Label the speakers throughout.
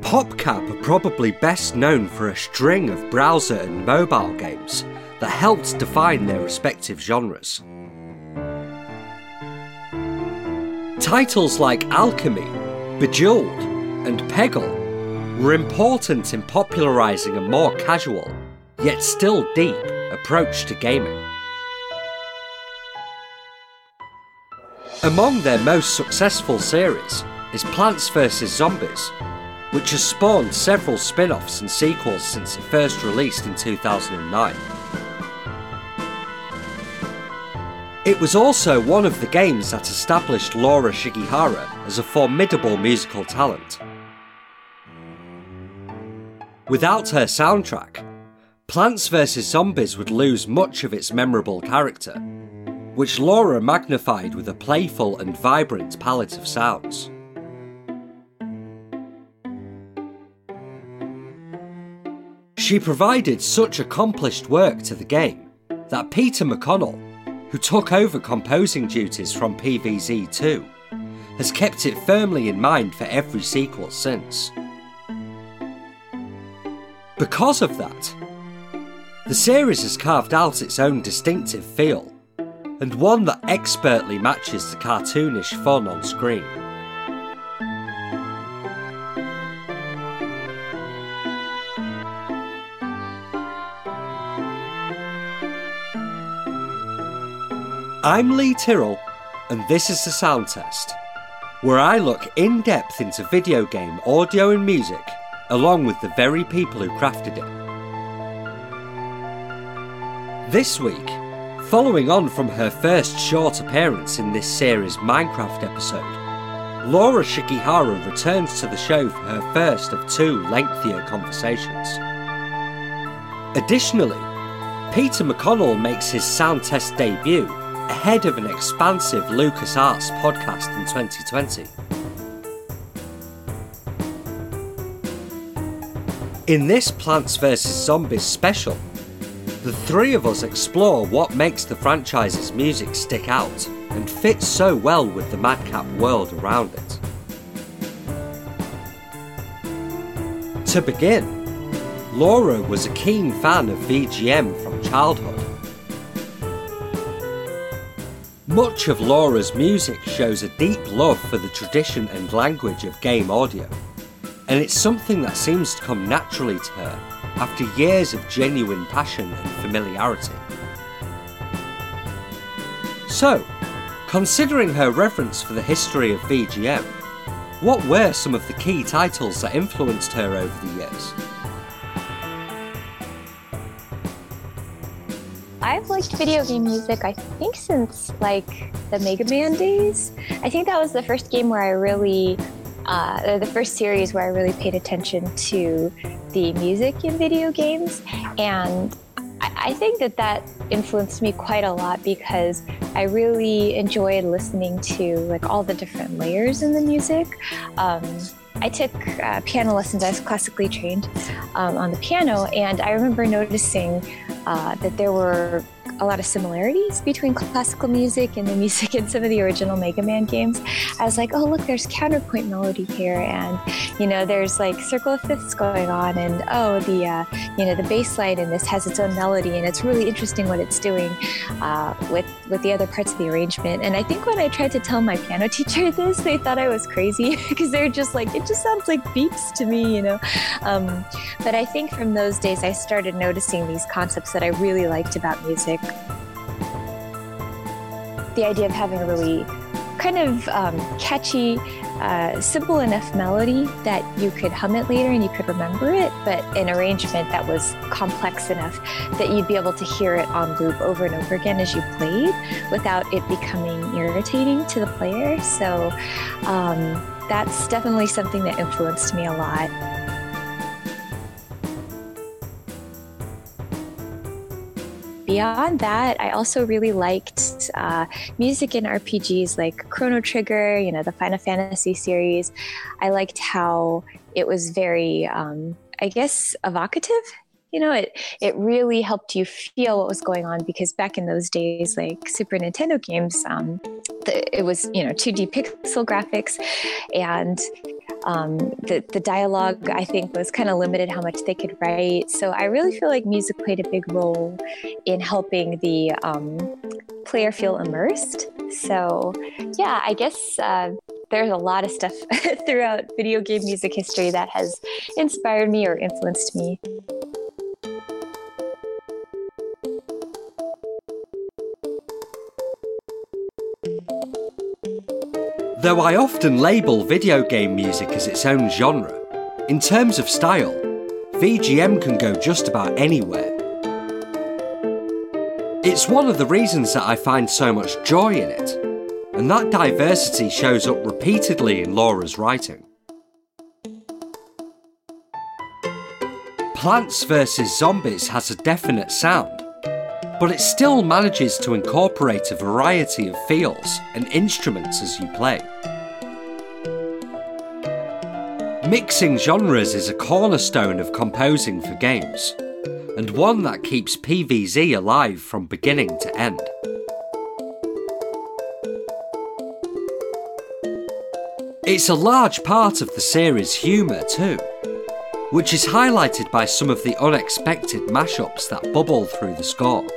Speaker 1: PopCap are probably best known for a string of browser and mobile games that helped define their respective genres. Titles like Alchemy, Bejeweled, and Peggle were important in popularising a more casual, yet still deep, approach to gaming. Among their most successful series is Plants vs Zombies, which has spawned several spin-offs and sequels since it first released in 2009. It was also one of the games that established Laura Shigihara as a formidable musical talent. Without her soundtrack, Plants vs Zombies would lose much of its memorable character, which Laura magnified with a playful and vibrant palette of sounds. She provided such accomplished work to the game that Peter McConnell, who took over composing duties from PvZ2, has kept it firmly in mind for every sequel since. Because of that, the series has carved out its own distinctive feel, and one that expertly matches the cartoonish fun on screen. I'm Lee Tyrrell, and this is the Sound Test, where I look in depth into video game audio and music, along with the very people who crafted it. This week, following on from her first short appearance in this series' Minecraft episode, Laura Shigihara returns to the show for her first of two lengthier conversations. Additionally, Peter McConnell makes his Sound Test debut ahead of an expansive LucasArts podcast in 2020. In this Plants vs Zombies special, the three of us explore what makes the franchise's music stick out and fit so well with the madcap world around it. To begin, Laura was a keen fan of VGM from childhood. Much of Laura's music shows a deep love for the tradition and language of game audio, and it's something that seems to come naturally to her after years of genuine passion and familiarity. So, considering her reverence for the history of VGM, what were some of the key titles that influenced her over the years?
Speaker 2: I've liked video game music, I think, since the Mega Man days. I think that was the first game where I really, the first series where I really paid attention to the music in video games. And I think that influenced me quite a lot because I really enjoyed listening to all the different layers in the music. I took piano lessons. I was classically trained on the piano, and I remember noticing that there were a lot of similarities between classical music and the music in some of the original Mega Man games. I was like, oh, look, there's counterpoint melody here, and there's circle of fifths going on, and the bass line in this has its own melody, and it's really interesting what it's doing with the other parts of the arrangement. And I think when I tried to tell my piano teacher this, they thought I was crazy because they're just like, it just sounds like beats to me, But I think from those days, I started noticing these concepts that I really liked about music. The idea of having a really kind of catchy, simple enough melody that you could hum it later and you could remember it, but an arrangement that was complex enough that you'd be able to hear it on loop over and over again as you played without it becoming irritating to the player. So that's definitely something that influenced me a lot. Beyond that, I also really liked music in RPGs like Chrono Trigger, the Final Fantasy series. I liked how it was very, evocative. It really helped you feel what was going on because back in those days, Super Nintendo games, it was 2D pixel graphics, and The dialogue, I think, was kind of limited how much they could write. So I really feel like music played a big role in helping the player feel immersed. So yeah, I guess there's a lot of stuff throughout video game music history that has inspired me or influenced me.
Speaker 1: Though I often label video game music as its own genre, in terms of style, VGM can go just about anywhere. It's one of the reasons that I find so much joy in it, and that diversity shows up repeatedly in Laura's writing. Plants vs. Zombies has a definite sound, but it still manages to incorporate a variety of feels and instruments as you play. Mixing genres is a cornerstone of composing for games, and one that keeps PvZ alive from beginning to end. It's a large part of the series' humour too, which is highlighted by some of the unexpected mashups that bubble through the score.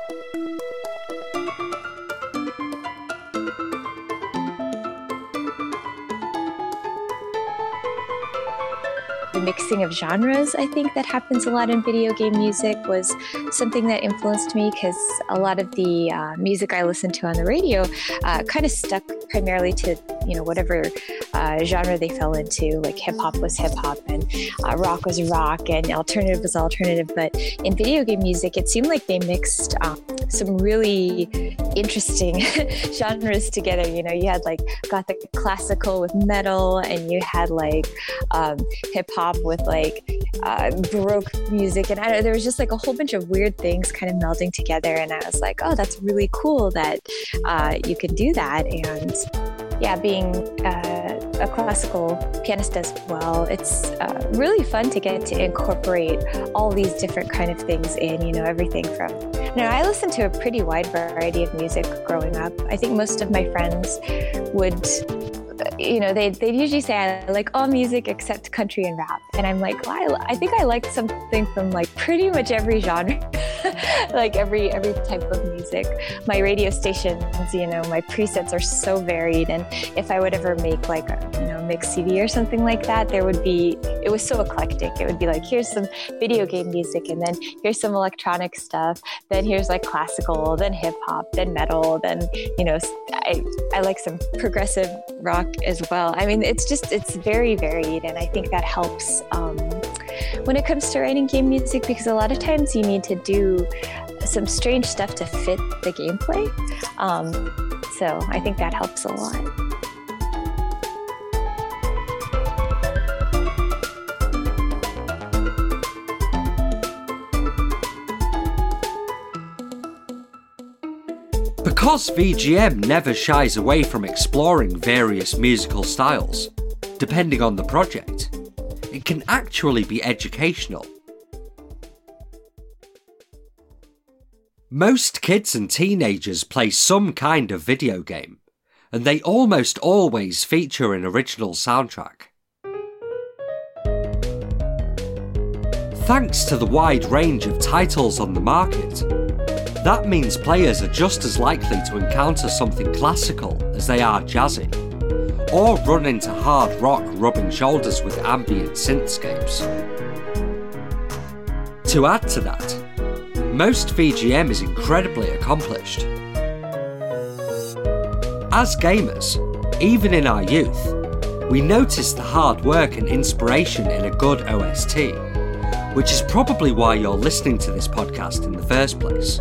Speaker 2: The mixing of genres, I think, that happens a lot in video game music was something that influenced me, because a lot of the music I listened to on the radio kind of stuck primarily to, whatever genre they fell into. Like hip hop was hip hop, and rock was rock, and alternative was alternative. But in video game music, it seemed like they mixed some really interesting genres together. You had like gothic classical with metal, and you had like hip hop with like Baroque music, and there was just like a whole bunch of weird things kind of melding together. And I was like, oh, that's really cool that you can do that. And yeah, being a classical pianist as well, it's really fun to get to incorporate all these different kind of things in, everything from, I listened to a pretty wide variety of music growing up. I think most of my friends would, they'd usually say I like all music except country and rap. And I'm like, well, I think I like something from like pretty much every genre, like every type of music. My radio stations, my presets are so varied. And if I would ever make like a mix CD or something like that, it was so eclectic. It would be like, here's some video game music, and then here's some electronic stuff, then here's like classical, then hip hop, then metal, then, I like some progressive rock as well. I mean, it's very varied, and I think that helps when it comes to writing game music, because a lot of times you need to do some strange stuff to fit the gameplay. So I think that helps a lot.
Speaker 1: Because VGM never shies away from exploring various musical styles, depending on the project, it can actually be educational. Most kids and teenagers play some kind of video game, and they almost always feature an original soundtrack. Thanks to the wide range of titles on the market, that means players are just as likely to encounter something classical as they are jazzy, or run into hard rock rubbing shoulders with ambient synthscapes. To add to that, most VGM is incredibly accomplished. As gamers, even in our youth, we notice the hard work and inspiration in a good OST, which is probably why you're listening to this podcast in the first place.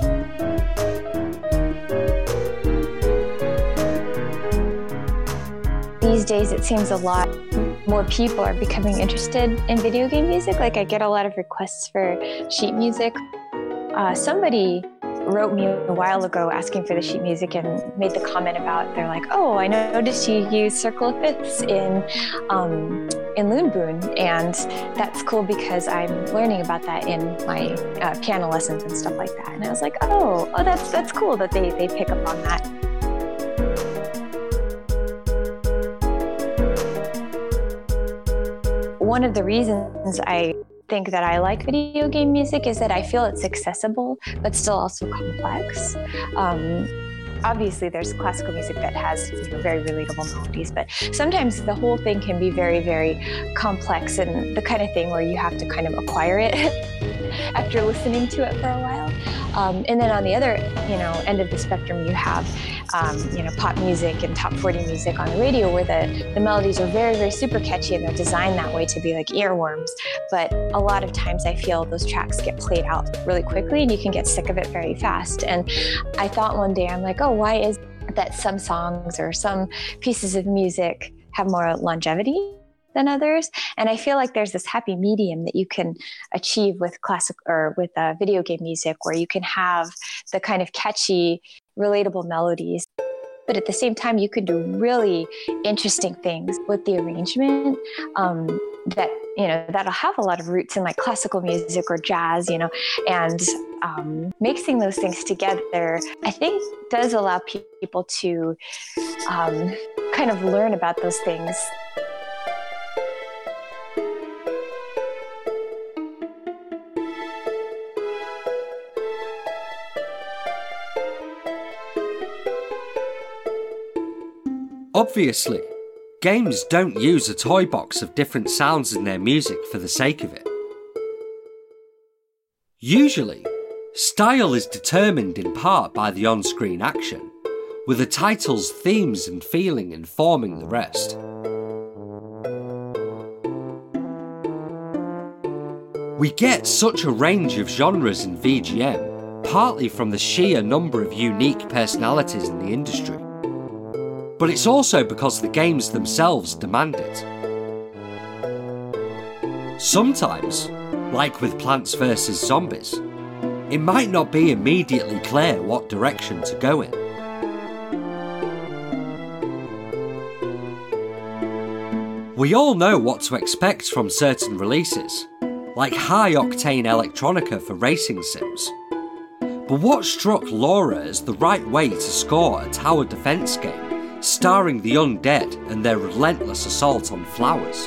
Speaker 2: These days, it seems a lot more people are becoming interested in video game music. Like, I get a lot of requests for sheet music. Somebody wrote me a while ago asking for the sheet music and made the comment about, they're like, oh, I noticed you use Circle of Fifths in Loon Boon, and that's cool because I'm learning about that in my piano lessons and stuff like that. And I was like, oh, that's cool that they pick up on that. one of the reasons I think that I like video game music is that I feel it's accessible, but still also complex. Obviously, there's classical music that has very relatable melodies, but sometimes the whole thing can be very, very complex and the kind of thing where you have to kind of acquire it after listening to it for a while. And then on the other, end of the spectrum, you have, pop music and top 40 music on the radio where the melodies are very, very super catchy and they're designed that way to be like earworms. But a lot of times I feel those tracks get played out really quickly and you can get sick of it very fast. And I thought one day, I'm like, oh, why is it that some songs or some pieces of music have more longevity than others? And I feel like there's this happy medium that you can achieve with classic or with video game music where you can have the kind of catchy, relatable melodies. But at the same time, you can do really interesting things with the arrangement that'll have a lot of roots in like classical music or jazz, and mixing those things together, I think does allow people to kind of learn about those things.
Speaker 1: Obviously, games don't use a toy box of different sounds in their music for the sake of it. Usually, style is determined in part by the on-screen action, with the title's themes and feeling informing the rest. We get such a range of genres in VGM, partly from the sheer number of unique personalities in the industry. But it's also because the games themselves demand it. Sometimes, like with Plants vs Zombies, it might not be immediately clear what direction to go in. We all know what to expect from certain releases, like high-octane electronica for racing sims. But what struck Laura as the right way to score a tower defense game starring the undead and their relentless assault on flowers?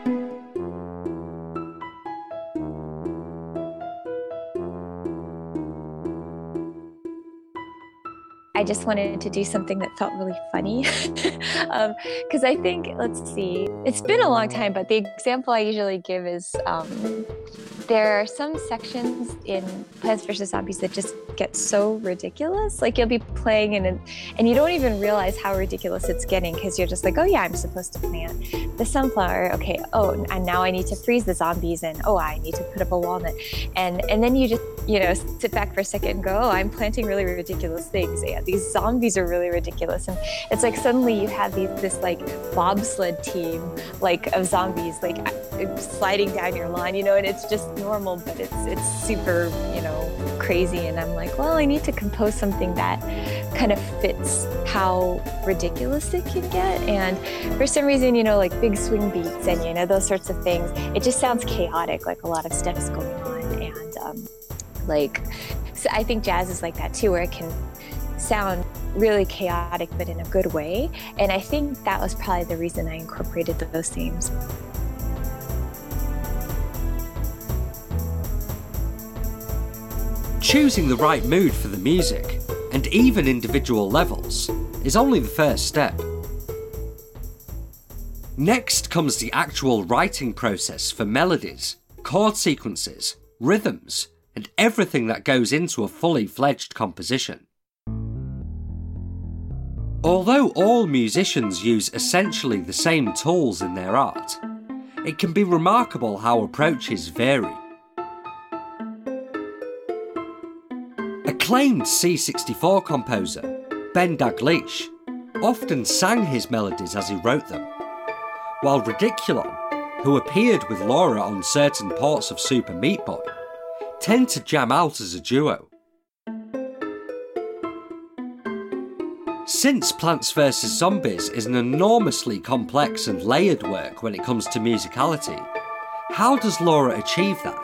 Speaker 2: I just wanted to do something that felt really funny. Because I think, let's see, it's been a long time, but the example I usually give is there are some sections in Plants vs. Zombies that just get so ridiculous. Like you'll be playing and you don't even realize how ridiculous it's getting because you're just like, oh yeah, I'm supposed to plant the sunflower. Okay, oh, and now I need to freeze the zombies and oh, I need to put up a walnut. And then you just, sit back for a second and go, oh, I'm planting really ridiculous things. Yeah, these zombies are really ridiculous. And it's like suddenly you have this like bobsled team like of zombies like sliding down your lawn, and it's just normal, but it's super, crazy. And I'm like, well, I need to compose something that kind of fits how ridiculous it can get. And for some reason, like big swing beats and, those sorts of things, it just sounds chaotic, like a lot of stuff is going on. And so I think jazz is like that too, where it can sound really chaotic, but in a good way. And I think that was probably the reason I incorporated those themes.
Speaker 1: Choosing the right mood for the music, and even individual levels, is only the first step. Next comes the actual writing process for melodies, chord sequences, rhythms, and everything that goes into a fully fledged composition. Although all musicians use essentially the same tools in their art, it can be remarkable how approaches vary. Acclaimed C64 composer Ben Daglish often sang his melodies as he wrote them, while Ridiculon, who appeared with Laura on certain parts of Super Meat Boy, tend to jam out as a duo. Since Plants vs Zombies is an enormously complex and layered work when it comes to musicality, how does Laura achieve that?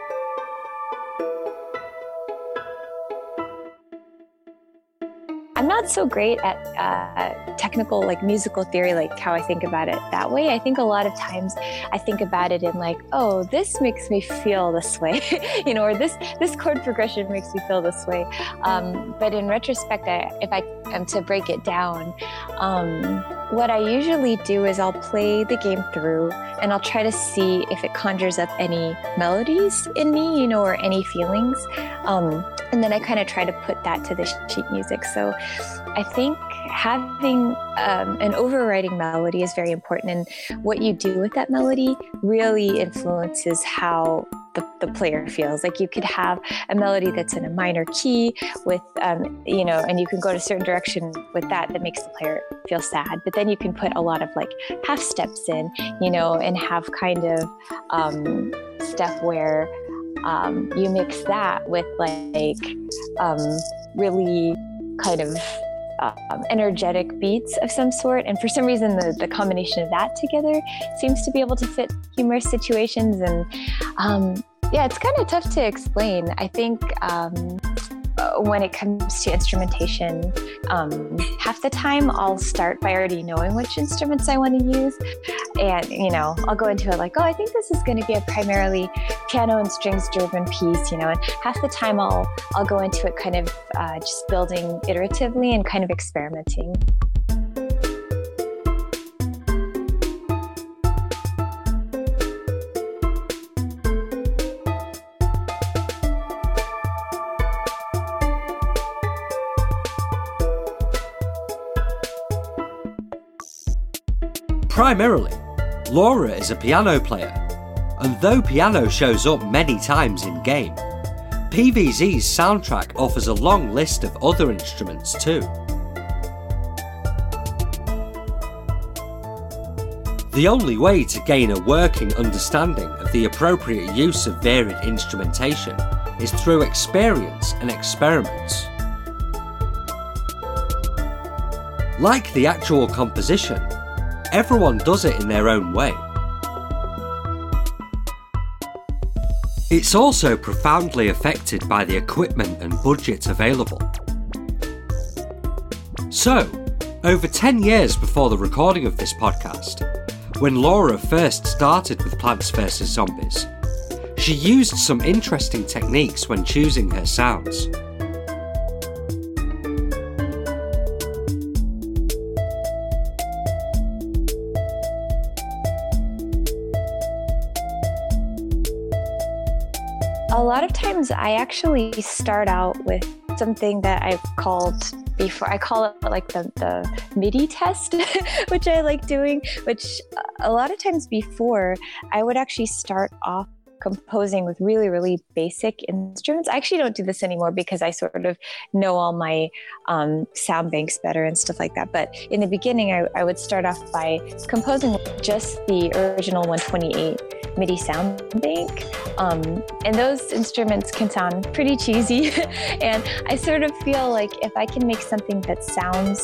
Speaker 2: I'm not not so great at technical, like musical theory, like how I think about it that way. I think a lot of times I think about it in like, oh, this makes me feel this way, or this chord progression makes me feel this way. But in retrospect, if I am to break it down, what I usually do is I'll play the game through and I'll try to see if it conjures up any melodies in me, or any feelings. And then I kind of try to put that to the sheet music. So I think having an overriding melody is very important, and what you do with that melody really influences how the player feels. Like you could have a melody that's in a minor key with, and you can go to a certain direction with that makes the player feel sad. But then you can put a lot of like half steps in, and have kind of stuff where you mix that with like really kind of energetic beats of some sort. And for some reason, the combination of that together seems to be able to fit humorous situations. And it's kind of tough to explain. I think when it comes to instrumentation, half the time I'll start by already knowing which instruments I want to use. And, I'll go into it like, oh, I think this is going to be a primarily piano and strings driven piece, and half the time I'll go into it kind of just building iteratively and kind of experimenting.
Speaker 1: Primarily, Laura is a piano player, and though piano shows up many times in-game, PvZ's soundtrack offers a long list of other instruments too. The only way to gain a working understanding of the appropriate use of varied instrumentation is through experience and experiments. Like the actual composition, everyone does it in their own way. It's also profoundly affected by the equipment and budget available. So, over 10 years before the recording of this podcast, when Laura first started with Plants vs Zombies, she used some interesting techniques when choosing her sounds.
Speaker 2: A lot of times I actually start out with something that I've called before. I call it like the MIDI test, which I like doing, which a lot of times before I would actually start off composing with really, really basic instruments. I actually don't do this anymore because I sort of know all my sound banks better and stuff like that. But in the beginning, I would start off by composing with just the original 128 MIDI sound bank. And those instruments can sound pretty cheesy. And I sort of feel like if I can make something that sounds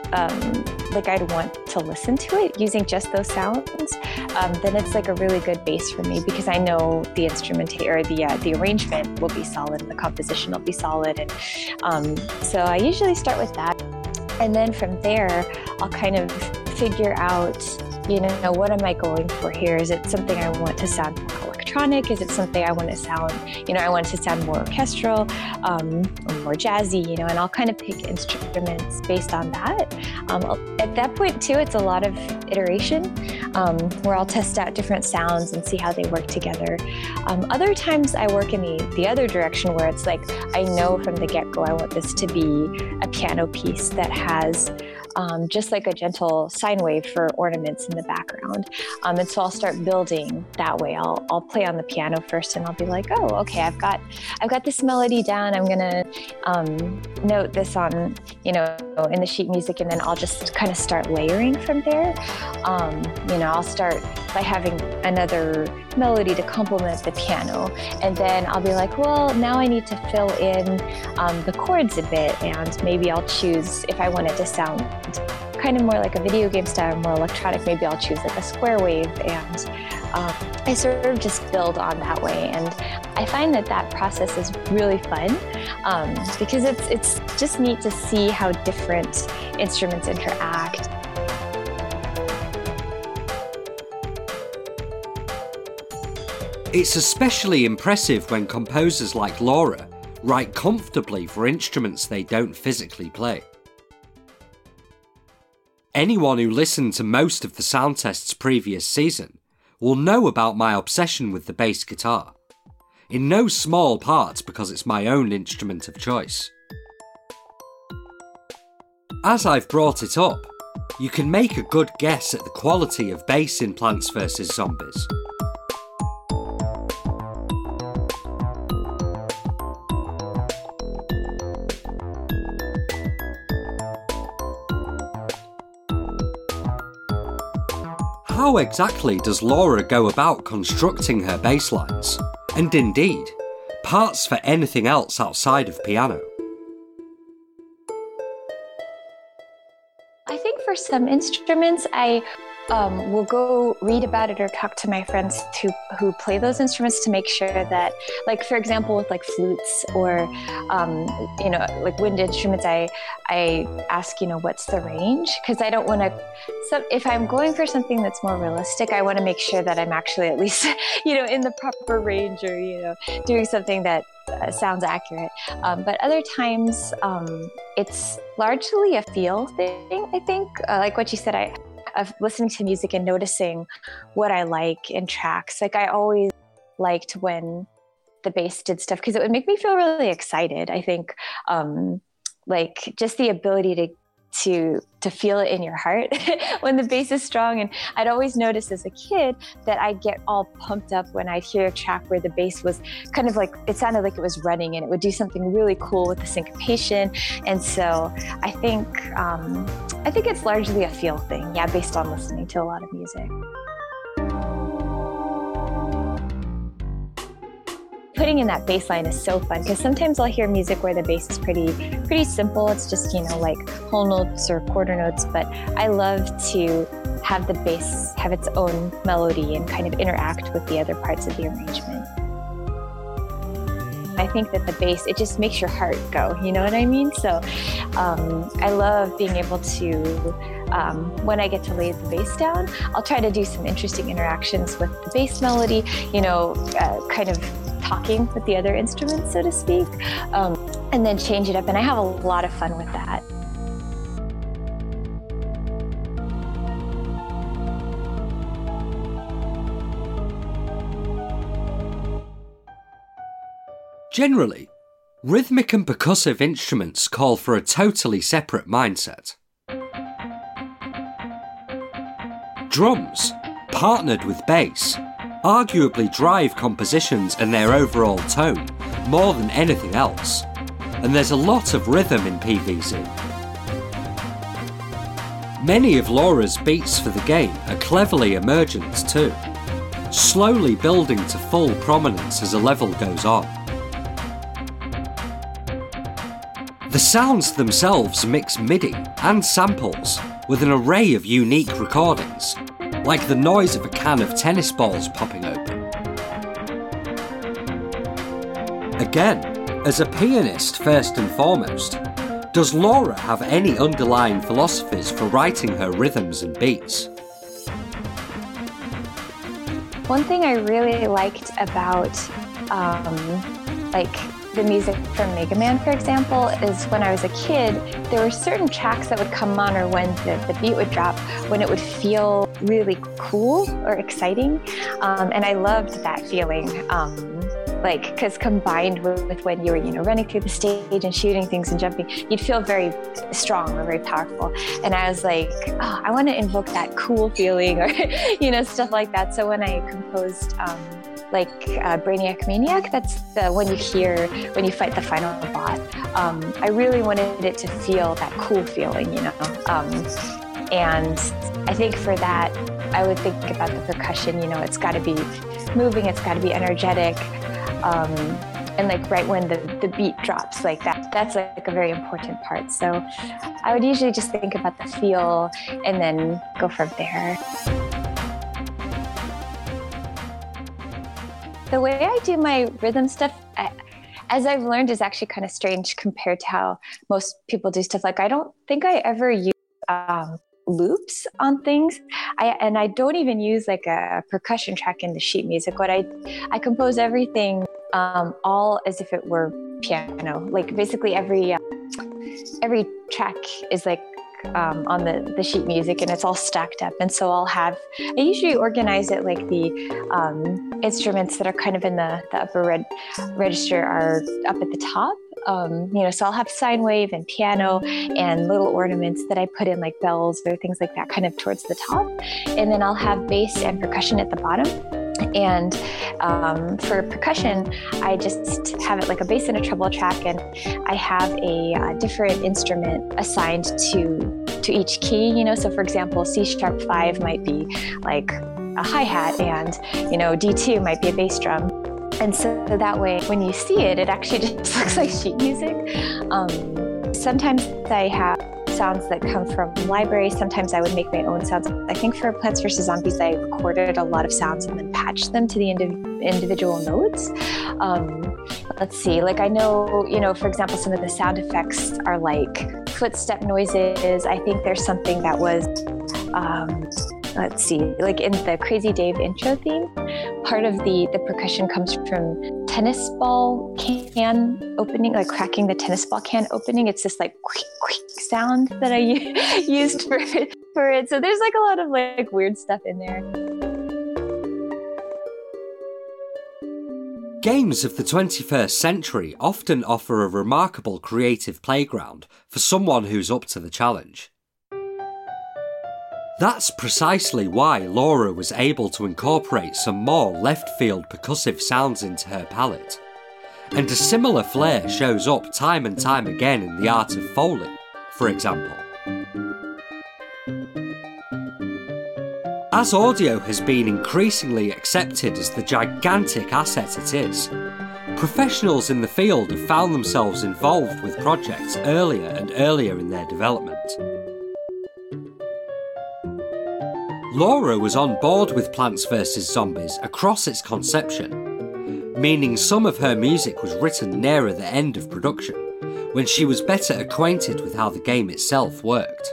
Speaker 2: like I'd want to listen to it using just those sounds, then it's like a really good base for me because I know the instrumentation or the arrangement will be solid and the composition will be solid. And so I usually start with that. And then from there, I'll kind of figure out, what am I going for here? Is it something I want to sound more electronic? Is it something I want to sound, I want it to sound more orchestral, or more jazzy, and I'll kind of pick instruments based on that. At that point too, it's a lot of iteration, where I'll test out different sounds and see how they work together. Other times I work in the other direction where it's like, I know from the get-go I want this to be a piano piece that has just like a gentle sine wave for ornaments in the background. And so I'll start building that way. I'll play on the piano first and I'll be like, oh, okay, I've got this melody down. I'm gonna note this on, in the sheet music, and then I'll just kind of start layering from there. I'll start by having another melody to complement the piano, and then I'll be like, well, now I need to fill in the chords a bit, and maybe I'll choose if I want it to sound kind of more like a video game style, more electronic, maybe I'll choose like a square wave, and I sort of just build on that way. And I find that process is really fun because it's just neat to see how different instruments interact.
Speaker 1: It's especially impressive when composers like Laura write comfortably for instruments they don't physically play. Anyone who listened to most of the Sound Test's previous season will know about my obsession with the bass guitar, in no small part because it's my own instrument of choice. As I've brought it up, you can make a good guess at the quality of bass in Plants vs. Zombies. How exactly does Laura go about constructing her bass lines, and indeed, parts for anything else outside of piano?
Speaker 2: I think for some instruments, I will go read about it or talk to my friends who play those instruments to make sure that, like for example, with like flutes or like wind instruments, I ask what's the range, because I don't want to. So if I'm going for something that's more realistic, I want to make sure that I'm actually at least in the proper range, or doing something that sounds accurate. But other times, it's largely a feel thing. I think, like what you said, of listening to music and noticing what I like in tracks. Like I always liked when the bass did stuff because it would make me feel really excited. I think like just the ability to feel it in your heart when the bass is strong. And I'd always notice as a kid that I'd get all pumped up when I'd hear a track where the bass was kind of like, it sounded like it was running and it would do something really cool with the syncopation. And so I think it's largely a feel thing, based on listening to a lot of music. Putting in that bass line is so fun because sometimes I'll hear music where the bass is pretty simple. It's just, like whole notes or quarter notes, but I love to have the bass have its own melody and kind of interact with the other parts of the arrangement. I think that the bass, it just makes your heart go, you know what I mean? So I love being able to, when I get to lay the bass down, I'll try to do some interesting interactions with the bass melody, kind of talking with the other instruments, so to speak, and then change it up. And I have a lot of fun with that.
Speaker 1: Generally, rhythmic and percussive instruments call for a totally separate mindset. Drums, partnered with bass, arguably drive compositions and their overall tone more than anything else, and there's a lot of rhythm in PVZ. Many of Laura's beats for the game are cleverly emergent too, slowly building to full prominence as a level goes on. The sounds themselves mix MIDI and samples with an array of unique recordings, like the noise of a can of tennis balls popping open. Again, as a pianist first and foremost, does Laura have any underlying philosophies for writing her rhythms and beats?
Speaker 2: One thing I really liked about the music from Mega Man, for example, is when I was a kid, there were certain tracks that would come on, or when the beat would drop, when it would feel really cool or exciting. And I loved that feeling. Because combined with when you were, running through the stage and shooting things and jumping, you'd feel very strong or very powerful. And I was like, I want to invoke that cool feeling, or, stuff like that. So when I composed, Brainiac Maniac, that's the one you hear when you fight the final boss. I really wanted it to feel that cool feeling, and I think for that, I would think about the percussion, it's got to be moving, it's got to be energetic. and like right when the beat drops, like that's like a very important part. So I would usually just think about the feel and then go from there. The way I do my rhythm stuff, as I've learned, is actually kind of strange compared to how most people do stuff. Like I don't think I ever use loops on things. I don't even use like a percussion track in the sheet music. What I compose everything all as if it were piano. Like basically every track is like on the sheet music, and it's all stacked up. And so I usually organize it like the instruments that are kind of in the upper register are up at the top. So I'll have sine wave and piano and little ornaments that I put in like bells or things like that kind of towards the top. And then I'll have bass and percussion at the bottom. And for percussion, I just have it like a bass and a treble track, and I have a different instrument assigned to each key. So for example, C#5 might be like a hi-hat, and D2 might be a bass drum. And so that way, when you see it, it actually just looks like sheet music. Sometimes I have sounds that come from libraries. Sometimes I would make my own sounds. I think for Plants vs. Zombies, I recorded a lot of sounds and then patched them to the individual notes. Let's see, like I know, for example, some of the sound effects are like footstep noises. I think there's something that was, let's see, like in the Crazy Dave intro theme, part of the percussion comes from tennis ball can opening, like cracking the tennis ball can opening. It's this like quick sound that I used for it. So there's like a lot of like weird stuff in there.
Speaker 1: Games of the 21st century often offer a remarkable creative playground for someone who's up to the challenge. That's precisely why Laura was able to incorporate some more left-field percussive sounds into her palette. And a similar flair shows up time and time again in the art of Foley, for example. As audio has been increasingly accepted as the gigantic asset it is, professionals in the field have found themselves involved with projects earlier and earlier in their development. Laura was on board with Plants vs. Zombies across its conception, meaning some of her music was written nearer the end of production, when she was better acquainted with how the game itself worked.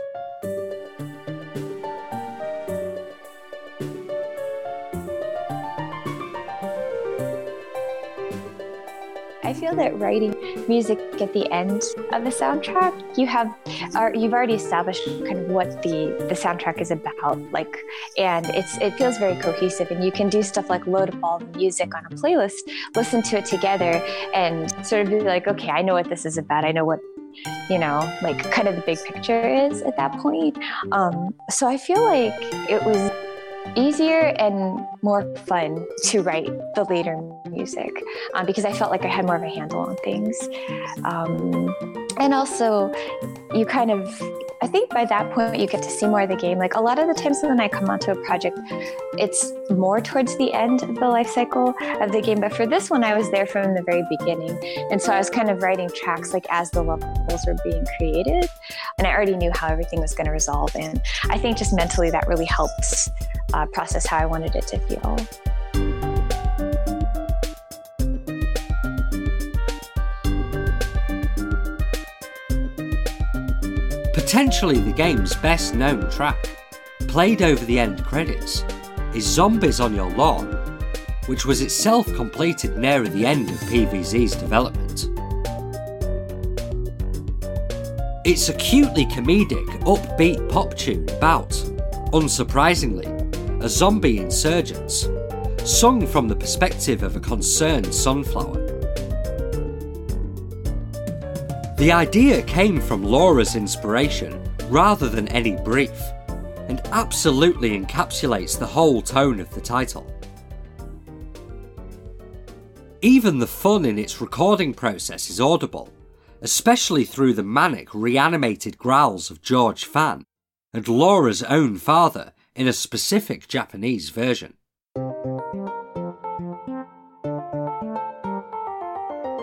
Speaker 2: I feel that writing music at the end of the soundtrack, you've already established kind of what the soundtrack is about, like, and it feels very cohesive, and you can do stuff like load up all the music on a playlist, listen to it together, and sort of be like, okay, I know what this is about. I know what, like kind of the big picture is at that point. So I feel like it was easier and more fun to write the later music because I felt like I had more of a handle on things. And also, you kind of, I think by that point you get to see more of the game. Like a lot of the times when I come onto a project, it's more towards the end of the life cycle of the game. But for this one, I was there from the very beginning. And so I was kind of writing tracks like as the levels were being created. And I already knew how everything was going to resolve. And I think just mentally that really helped process how I wanted it to feel.
Speaker 1: Potentially the game's best known track, played over the end credits, is Zombies on Your Lawn, which was itself completed nearer the end of PVZ's development. It's a cutely comedic, upbeat pop tune about, unsurprisingly, a zombie insurgence, sung from the perspective of a concerned sunflower. The idea came from Laura's inspiration rather than any brief, and absolutely encapsulates the whole tone of the title. Even the fun in its recording process is audible, especially through the manic, reanimated growls of George Fan and Laura's own father in a specific Japanese version.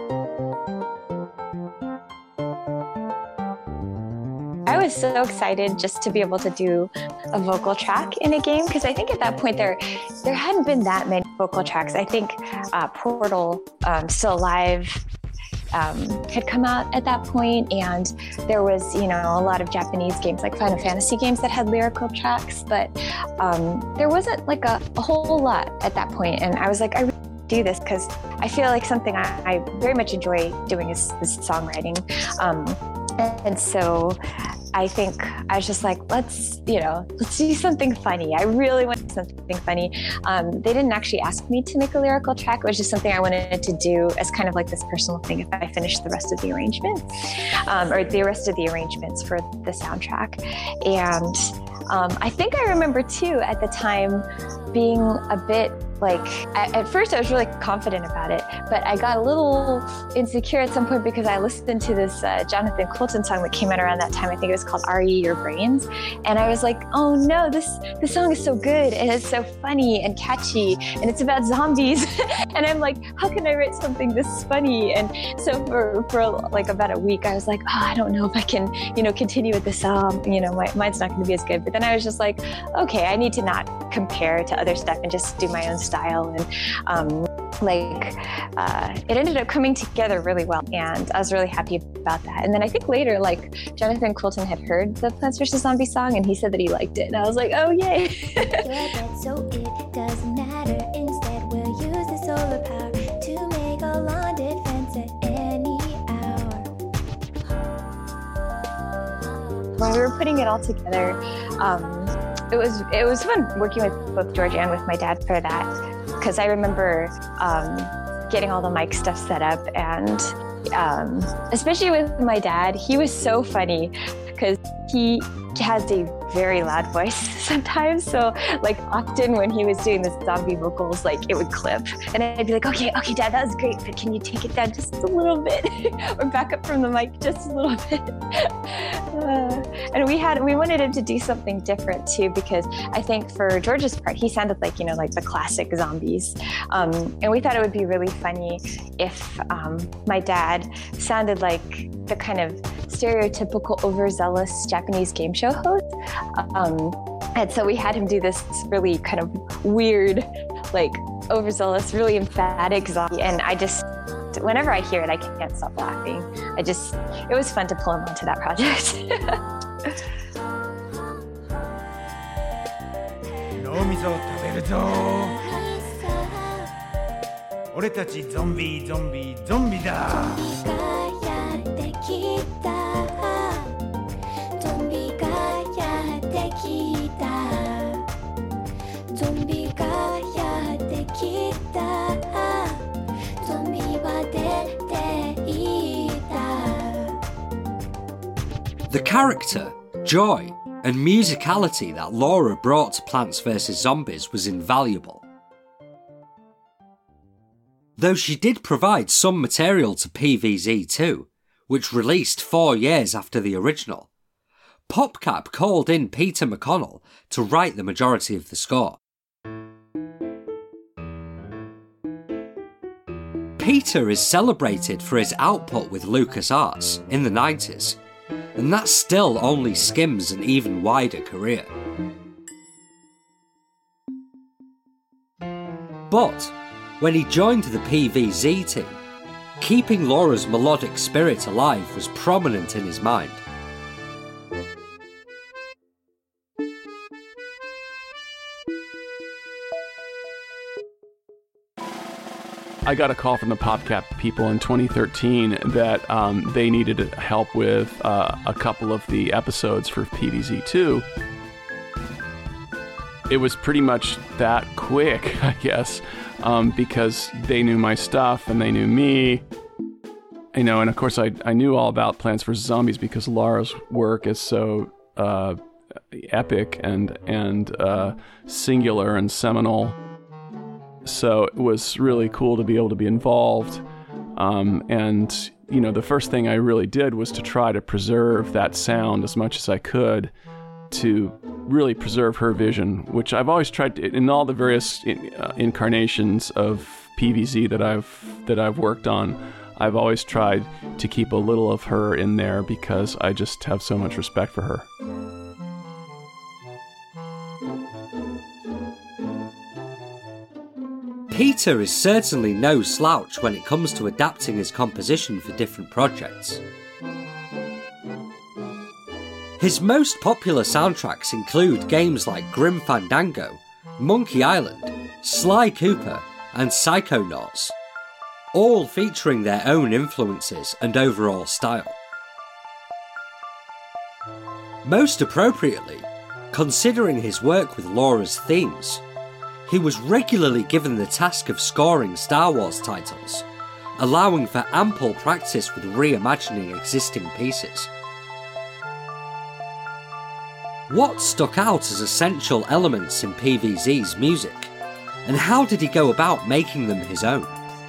Speaker 2: was so excited just to be able to do a vocal track in a game, because I think at that point there hadn't been that many vocal tracks. I think Portal, Still Alive, had come out at that point, and there was, a lot of Japanese games like Final Fantasy games that had lyrical tracks, but there wasn't like a whole lot at that point. And I was like, I really do this because I feel like something I very much enjoy doing is songwriting. And so I think I was just like, let's do something funny. I really want to do something funny. They didn't actually ask me to make a lyrical track. It was just something I wanted to do as kind of like this personal thing if I finished the rest of the arrangement, or the rest of the arrangements for the soundtrack. And I think I remember too at the time being a bit like, at first I was really confident about it, but I got a little insecure at some point because I listened to this Jonathan Coulton song that came out around that time. I think it was called R.E. Your Brains. And I was like, oh no, this song is so good and it's so funny and catchy and it's about zombies. And I'm like, how can I write something this funny? And so for like about a week, I was like, I don't know if I can, continue with this song. Mine's not going to be as good. But then I was just like, okay, I need to not compare to other stuff and just do my own style. And it ended up coming together really well, and I was really happy about that. And then I think later, Jonathan Coulton had heard the Plants vs. Zombies song, and he said that he liked it, and I was like, oh yay.
Speaker 3: So it doesn't matter. Instead, we'll use the solar power to make a lawn defense at any hour.
Speaker 2: When we were putting it all together, it was fun working with both George and with my dad for that. Because I remember getting all the mic stuff set up, and especially with my dad, he was so funny because he has a very loud voice sometimes. So often when he was doing the zombie vocals, it would clip, and I'd be like, okay, Dad, that was great, but can you take it down just a little bit or back up from the mic just a little bit? And we wanted him to do something different too, because I think for George's part, he sounded like the classic zombies. And we thought it would be really funny if my dad sounded like the kind of stereotypical overzealous Japanese game show host. And so we had him do this really kind of weird, overzealous, really emphatic zombie. And whenever I hear it, I can't stop laughing. It was fun to pull him onto that project.
Speaker 4: 脳みそを食べるぞ俺たちゾンビだゾンビがやってきたゾンビがやってきたゾンビがやってきたゾンビは出ていた
Speaker 1: The character, joy, and musicality that Laura brought to Plants vs. Zombies was invaluable. Though she did provide some material to PVZ2, which released 4 years after the original, PopCap called in Peter McConnell to write the majority of the score. Peter is celebrated for his output with LucasArts in the 90s, and that still only skims an even wider career. But when he joined the PVZ team, keeping Laura's melodic spirit alive was prominent in his mind.
Speaker 5: I got a call from the PopCap people in 2013 that they needed help with a couple of the episodes for PVZ2. It was pretty much that quick, I guess, because they knew my stuff and they knew me. And of course I knew all about Plants vs. Zombies because Laura's work is so epic and singular and seminal. So it was really cool to be able to be involved. And the first thing I really did was to try to preserve that sound as much as I could to really preserve her vision, which I've always tried to, in all the various incarnations of PVZ that I've worked on. I've always tried to keep a little of her in there because I just have so much respect for her.
Speaker 1: Peter is certainly no slouch when it comes to adapting his composition for different projects. His most popular soundtracks include games like Grim Fandango, Monkey Island, Sly Cooper, and Psychonauts, all featuring their own influences and overall style. Most appropriately, considering his work with Laura's themes, he was regularly given the task of scoring Star Wars titles, allowing for ample practice with reimagining existing pieces. What stuck out as essential elements in PVZ's music, and how did he go about making them his own?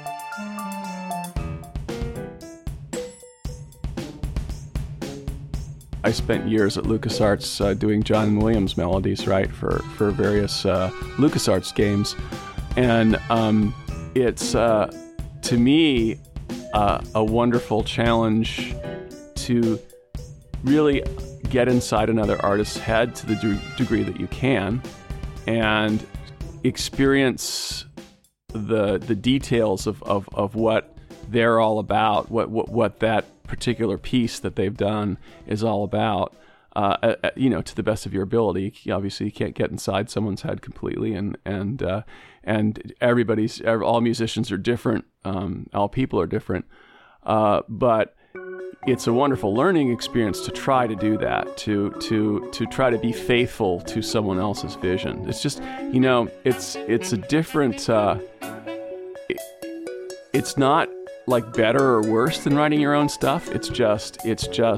Speaker 5: I spent years at LucasArts doing John Williams melodies, right, for various LucasArts games. And it's, to me, a wonderful challenge to really get inside another artist's head to the degree that you can and experience the details of what they're all about, what that particular piece that they've done is all about, to the best of your ability. Obviously, you can't get inside someone's head completely, and all musicians are different, all people are different, but it's a wonderful learning experience to try to do that, to try to be faithful to someone else's vision. It's just, it's a different. It's not like better or worse than writing your own stuff. It's just a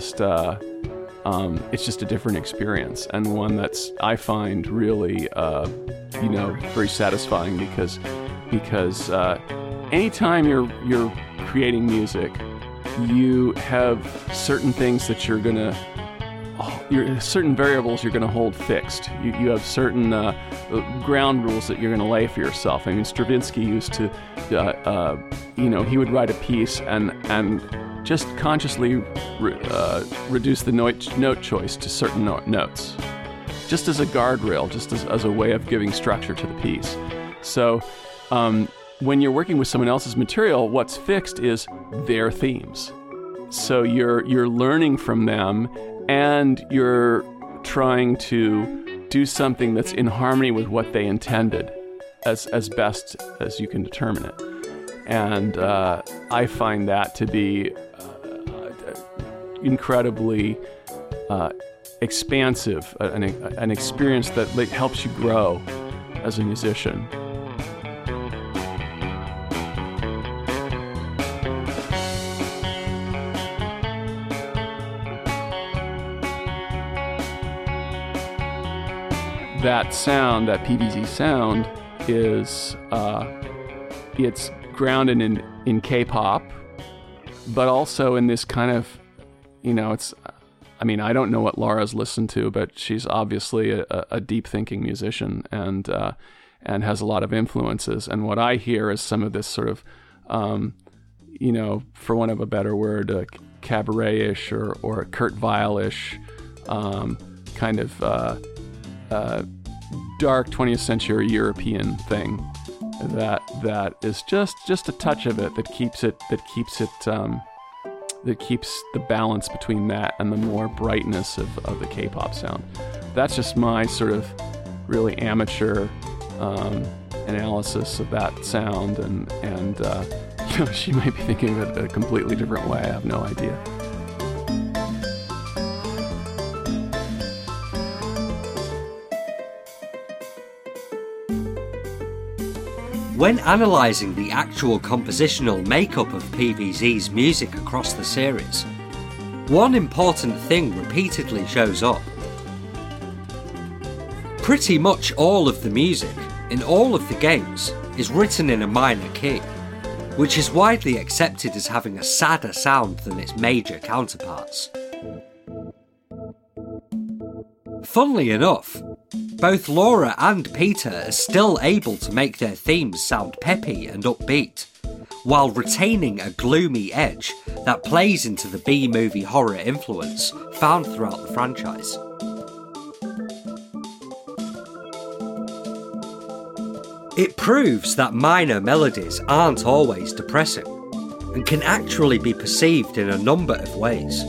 Speaker 5: different experience, and one that's, I find, really very satisfying because anytime you're creating music, you have certain things that certain variables you're gonna hold fixed. You have certain ground rules that you're gonna lay for yourself. I mean, Stravinsky used to, he would write a piece and just consciously reduce the note choice to certain notes, just as a guardrail, just as a way of giving structure to the piece. So when you're working with someone else's material, what's fixed is their themes. So you're learning from them, and you're trying to do something that's in harmony with what they intended as best as you can determine it. And I find that to be incredibly expansive, an experience that helps you grow as a musician. That sound, that PVZ sound, is it's grounded in K-pop, but also in this kind of, I don't know what Laura's listened to, but she's obviously a deep thinking musician and has a lot of influences. And what I hear is some of this sort of, for want of a better word, cabaret-ish or Kurt Weill-ish kind of dark 20th century European thing that is just a touch of it that keeps the balance between that and the more brightness of the K-pop sound. That's just my sort of really amateur analysis of that sound, and she might be thinking of it a completely different way. I have no idea.
Speaker 1: When analysing the actual compositional makeup of PVZ's music across the series, one important thing repeatedly shows up. Pretty much all of the music in all of the games is written in a minor key, which is widely accepted as having a sadder sound than its major counterparts. Funnily enough, both Laura and Peter are still able to make their themes sound peppy and upbeat, while retaining a gloomy edge that plays into the B-movie horror influence found throughout the franchise. It proves that minor melodies aren't always depressing, and can actually be perceived in a number of ways.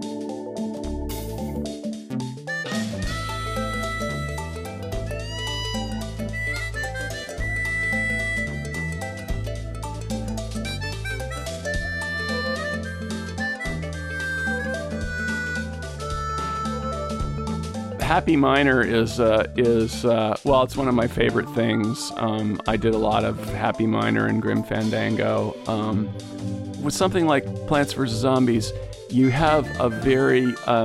Speaker 5: Happy Minor is well, it's one of my favorite things. I did a lot of Happy Minor and Grim Fandango. With something like Plants vs. Zombies, you have a very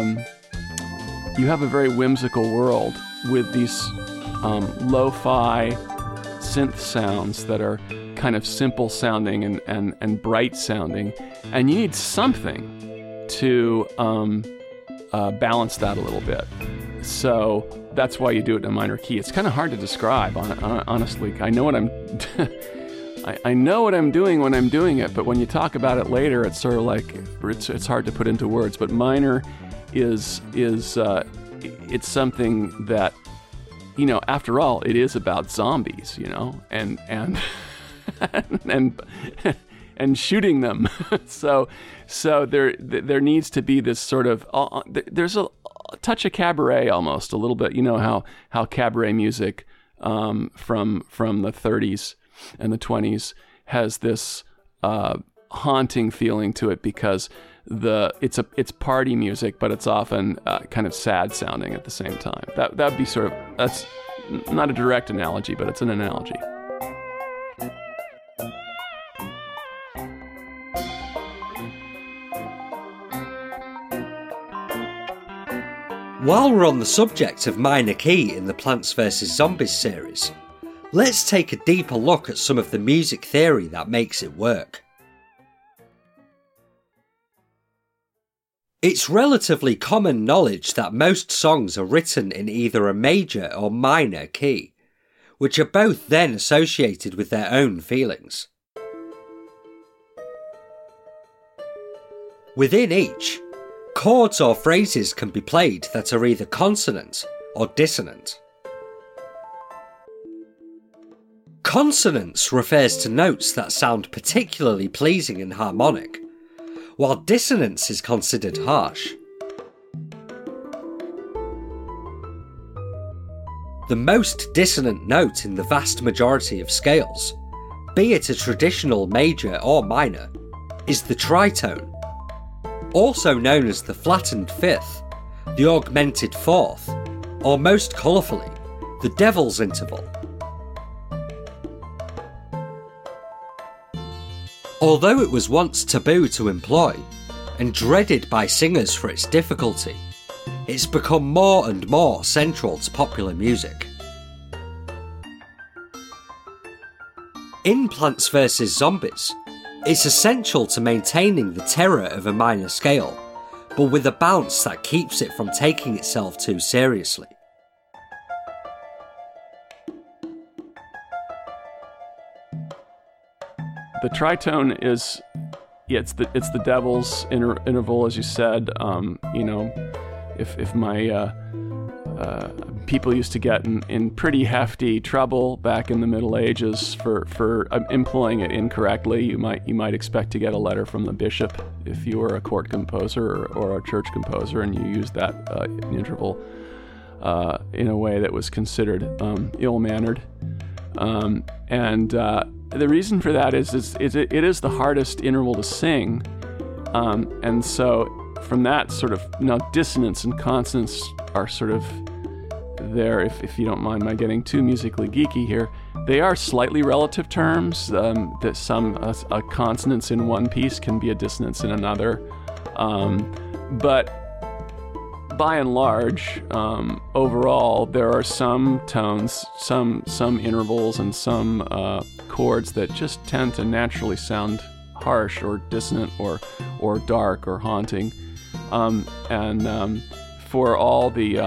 Speaker 5: whimsical world with these lo-fi synth sounds that are kind of simple sounding and bright sounding, and you need something to balance that a little bit. So that's why you do it in a minor key. It's kind of hard to describe, honestly. I know what I'm I know what I'm doing when I'm doing it, but when you talk about it later, it's sort of like it's hard to put into words. But minor is it's something that, you know, after all, it is about zombies, you know, and and shooting them. So there needs to be this sort of there's a touch of cabaret almost, a little bit. You know how cabaret music from the 30s and the 20s has this haunting feeling to it, because it's party music, but it's often kind of sad sounding at the same time. That'd be sort of, that's not a direct analogy, but it's an analogy.
Speaker 1: While we're on the subject of minor key in the Plants vs. Zombies series, let's take a deeper look at some of the music theory that makes it work. It's relatively common knowledge that most songs are written in either a major or minor key, which are both then associated with their own feelings. Within each, chords or phrases can be played that are either consonant or dissonant. Consonance refers to notes that sound particularly pleasing and harmonic, while dissonance is considered harsh. The most dissonant note in the vast majority of scales, be it a traditional major or minor, is the tritone, also known as the flattened fifth, the augmented fourth, or most colourfully, the devil's interval. Although it was once taboo to employ, and dreaded by singers for its difficulty, it's become more and more central to popular music. In Plants vs. Zombies, it's essential to maintaining the terror of a minor scale, but with a bounce that keeps it from taking itself too seriously.
Speaker 5: The tritone is, it's the devil's interval, as you said. You know, if my people used to get in pretty hefty trouble back in the Middle Ages for employing it incorrectly, you might expect to get a letter from the bishop if you were a court composer or a church composer and you used that interval in a way that was considered ill-mannered. And the reason for that is it is the hardest interval to sing, and so from that sort of, now dissonance and consonance are sort of there, if you don't mind my getting too musically geeky here. They are slightly relative terms, that a consonance in one piece can be a dissonance in another, but by and large, overall, there are some tones, some intervals, and some chords that just tend to naturally sound harsh or dissonant or dark or haunting, and for all the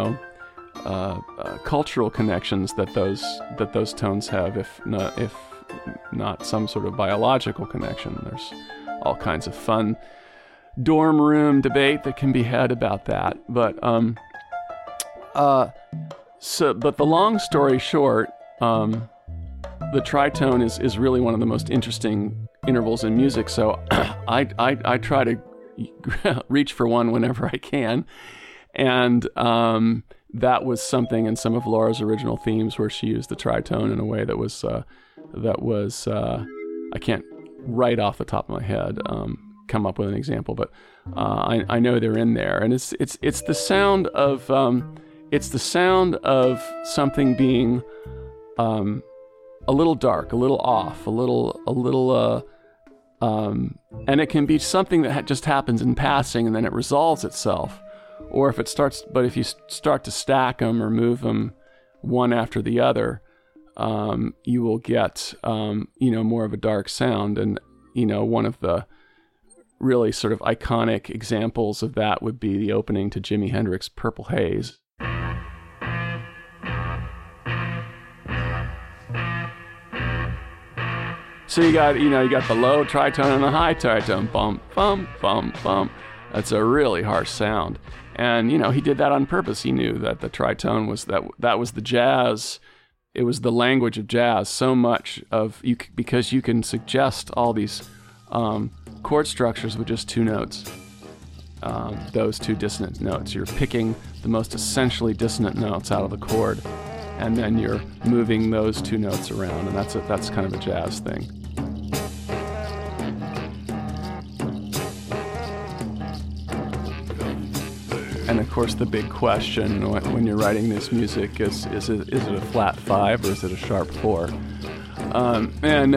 Speaker 5: cultural connections that those tones have, if not some sort of biological connection. There's all kinds of fun dorm room debate that can be had about that. But but the long story short, the tritone is really one of the most interesting intervals in music. So I try to reach for one whenever I can, and that was something in some of Laura's original themes where she used the tritone in a way that was I can't right off the top of my head come up with an example, but I know they're in there, and it's the sound of something being a little dark, a little off, a little and it can be something that just happens in passing and then it resolves itself, or if you start to stack them or move them one after the other, you will get more of a dark sound. And one of the really sort of iconic examples of that would be the opening to Jimi Hendrix's Purple Haze. So you got the low tritone and the high tritone, bum, bum, bum, bum. That's a really harsh sound. And, he did that on purpose. He knew that the tritone was that was the jazz. It was the language of jazz. So much of because you can suggest all these chord structures with just two notes. Those two dissonant notes. You're picking the most essentially dissonant notes out of the chord, and then you're moving those two notes around, and that's kind of a jazz thing. And of course, the big question when you're writing this music is it a flat 5 or is it a sharp 4? And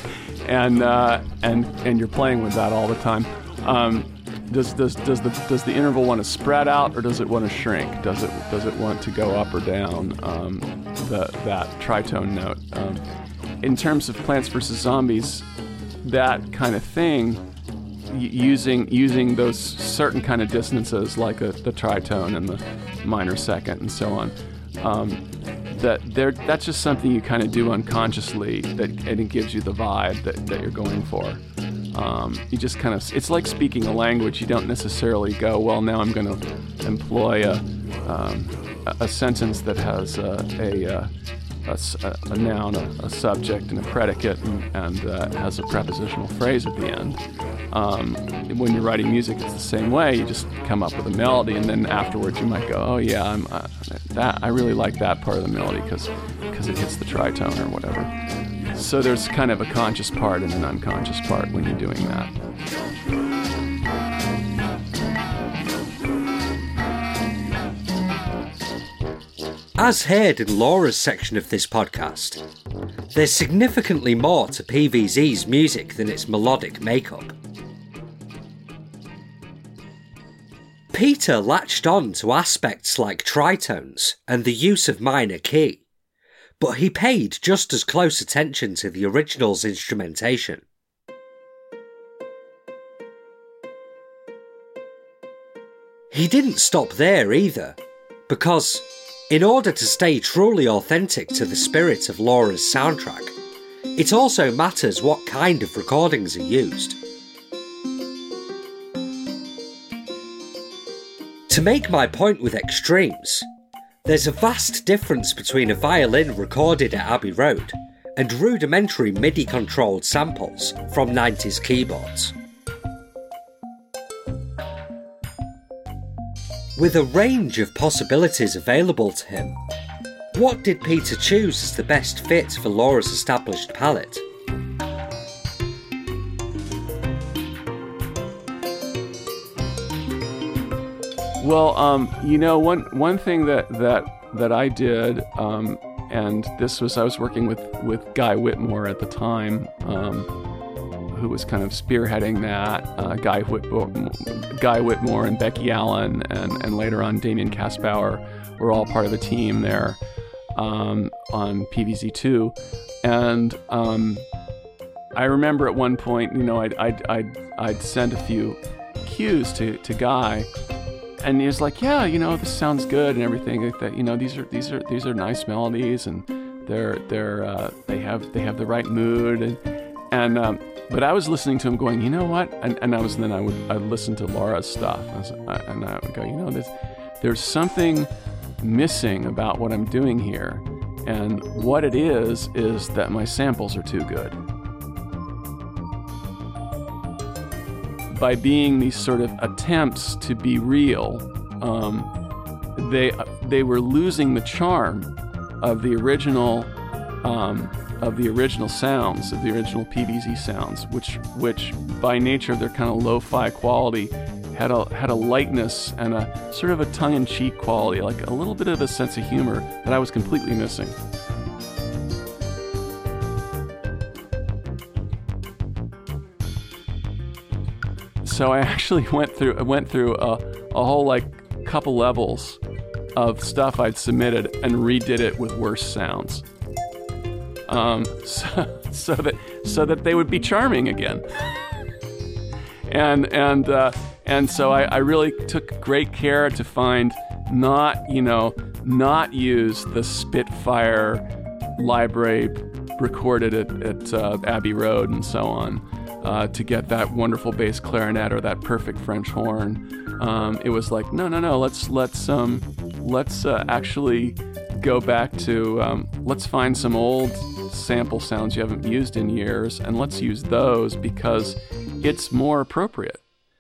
Speaker 5: you're playing with that all the time. Does the interval want to spread out, or does it want to shrink? Does it want to go up or down? That tritone note. In terms of Plants vs. Zombies, that kind of thing, using those certain kind of dissonances like the tritone and the minor second and so on, that's just something you kind of do unconsciously, and it gives you the vibe that you're going for. You just kind of, it's like speaking a language. You don't necessarily go, well, now I'm going to employ a sentence that has a noun, a subject, and a predicate, and has a prepositional phrase at the end. When you're writing music, it's the same way. You just come up with a melody, and then afterwards you might go, oh yeah, I really like that part of the melody because it hits the tritone or whatever. So there's kind of a conscious part and an unconscious part when you're doing that.
Speaker 1: As heard in Laura's section of this podcast, there's significantly more to PVZ's music than its melodic makeup. Peter latched on to aspects like tritones and the use of minor key, but he paid just as close attention to the original's instrumentation. He didn't stop there either, because in order to stay truly authentic to the spirit of Laura's soundtrack, it also matters what kind of recordings are used. To make my point with extremes, there's a vast difference between a violin recorded at Abbey Road and rudimentary MIDI-controlled samples from 90s keyboards. With a range of possibilities available to him, what did Peter choose as the best fit for Laura's established palette?
Speaker 5: Well, one thing that I did, and this was, I was working with Guy Whitmore at the time, who was kind of spearheading that. Guy Whitmore and Becky Allen, and later on Damien Kaspauer were all part of the team there on PVZ2. And I remember at one point, I'd sent a few cues to Guy. And he was like, yeah, this sounds good and everything like that. These are nice melodies, and They have the right mood, and but I was listening to him going, you know what? And I'd listen to Laura's stuff, and I would go, there's something missing about what I'm doing here, and what it is that my samples are too good. By being these sort of attempts to be real, they were losing the charm of the original sounds, of the original PVZ sounds, which by nature of their kind of lo-fi quality had a lightness and a sort of a tongue-in-cheek quality, like a little bit of a sense of humor that I was completely missing. So I actually went through a whole like couple levels of stuff I'd submitted and redid it with worse sounds, so that they would be charming again. And so I really took great care to find not use the Spitfire library recorded at Abbey Road and so on. To get that wonderful bass clarinet or that perfect French horn, it was like no. Let's actually go back to let's find some old sample sounds you haven't used in years, and let's use those because it's more appropriate.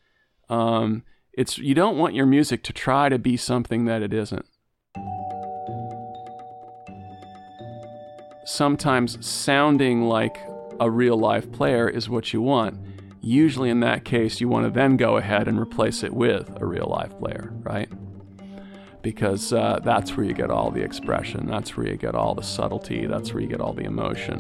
Speaker 5: You don't want your music to try to be something that it isn't. Sometimes sounding like a real live player is what you want. Usually in that case, you want to then go ahead and replace it with a real live player, right? Because that's where you get all the expression, that's where you get all the subtlety, that's where you get all the emotion.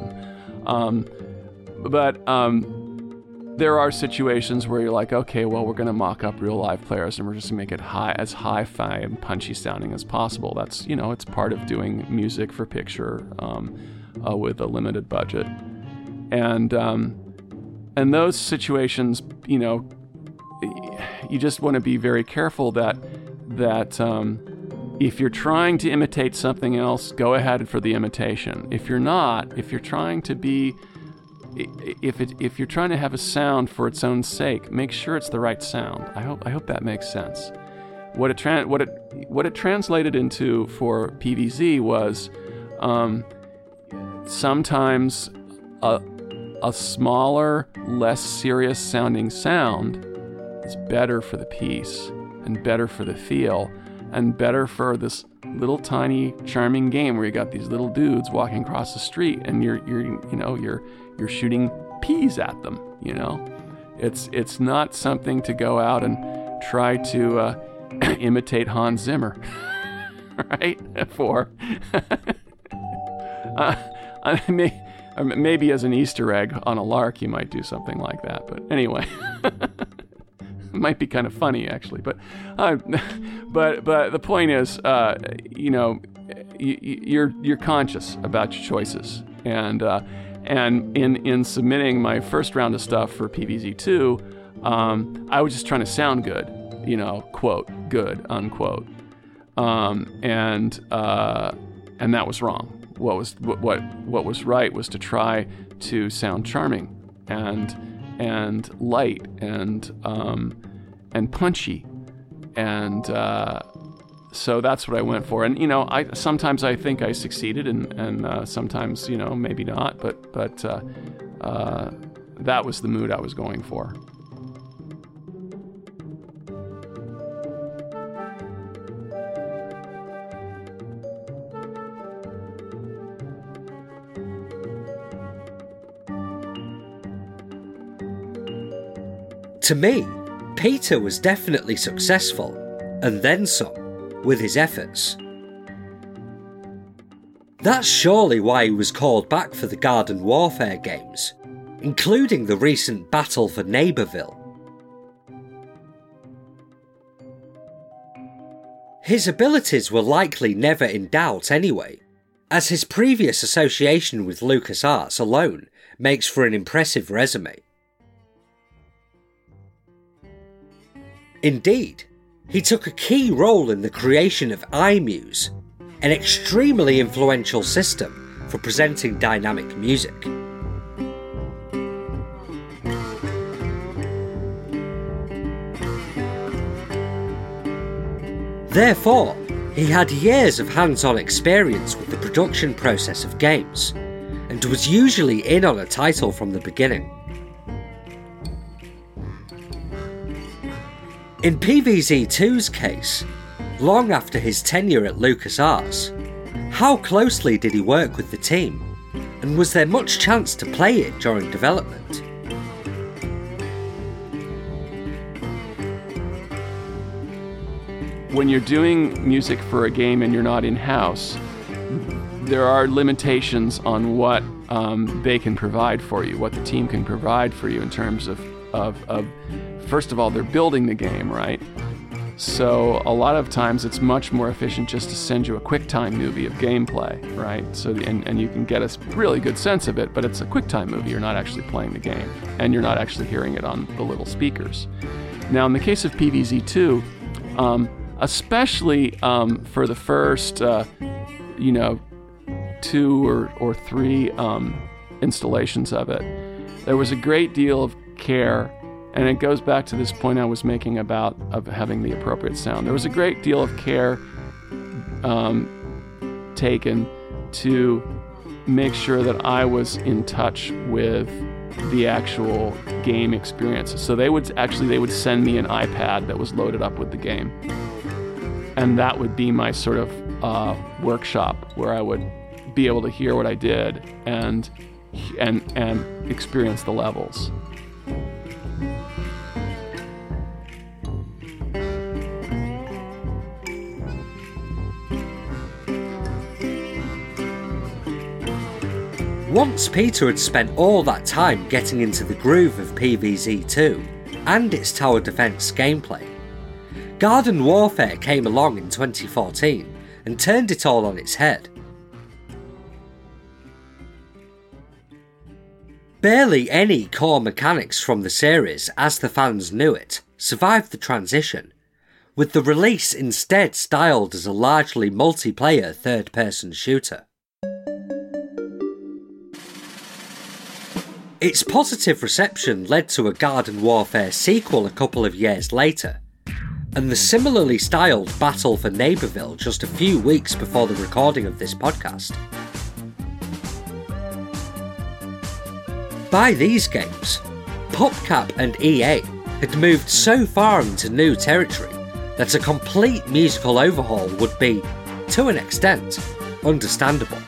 Speaker 5: But there are situations where you're like, okay, well, we're going to mock up real live players and we're just going to make it as hi-fi and punchy sounding as possible. That's, it's part of doing music for picture with a limited budget. And those situations, you just want to be very careful that if you're trying to imitate something else, go ahead for the imitation. If you're not, if you're trying to be, if you're trying to have a sound for its own sake, make sure it's the right sound. I hope that makes sense. What it translated into for PVZ was sometimes a smaller, less serious sounding sound is better for the piece and better for the feel and better for this little tiny charming game where you got these little dudes walking across the street and you're shooting peas at them. It's not something to go out and try to imitate Hans Zimmer, right? Maybe as an Easter egg on a lark, you might do something like that. But anyway, it might be kind of funny actually. But the point is, you're conscious about your choices, and in submitting my first round of stuff for PVZ2, I was just trying to sound good, quote good unquote, and that was wrong. What was right was to try to sound charming and light and punchy, and so that's what I went for. And I sometimes I think I succeeded, and sometimes maybe not. But that was the mood I was going for.
Speaker 1: To me, Peter was definitely successful, and then some, with his efforts. That's surely why he was called back for the Garden Warfare games, including the recent Battle for Neighbourville. His abilities were likely never in doubt anyway, as his previous association with LucasArts alone makes for an impressive resume. Indeed, he took a key role in the creation of iMuse, an extremely influential system for presenting dynamic music. Therefore, he had years of hands-on experience with the production process of games, and was usually in on a title from the beginning. In PvZ2's case, long after his tenure at LucasArts, how closely did he work with the team, and was there much chance to play it during development?
Speaker 5: When you're doing music for a game and you're not in-house, there are limitations on what they can provide for you, what the team can provide for you in terms of first of all, they're building the game, right? So a lot of times it's much more efficient just to send you a QuickTime movie of gameplay, right? So and you can get a really good sense of it, but it's a QuickTime movie. You're not actually playing the game, and you're not actually hearing it on the little speakers. Now, in the case of PvZ2, especially for the first, 2 or 3 installations of it, there was a great deal of care. And it goes back to this point I was making about of having the appropriate sound. There was a great deal of care taken to make sure that I was in touch with the actual game experience. So they would send me an iPad that was loaded up with the game, and that would be my sort of workshop where I would be able to hear what I did and experience the levels.
Speaker 1: Once Peter had spent all that time getting into the groove of PvZ2 and its tower defense gameplay, Garden Warfare came along in 2014 and turned it all on its head. Barely any core mechanics from the series, as the fans knew it, survived the transition, with the release instead styled as a largely multiplayer third-person shooter. Its positive reception led to a Garden Warfare sequel a couple of years later, and the similarly styled Battle for Neighbourville just a few weeks before the recording of this podcast. By these games, PopCap and EA had moved so far into new territory that a complete musical overhaul would be, to an extent, understandable.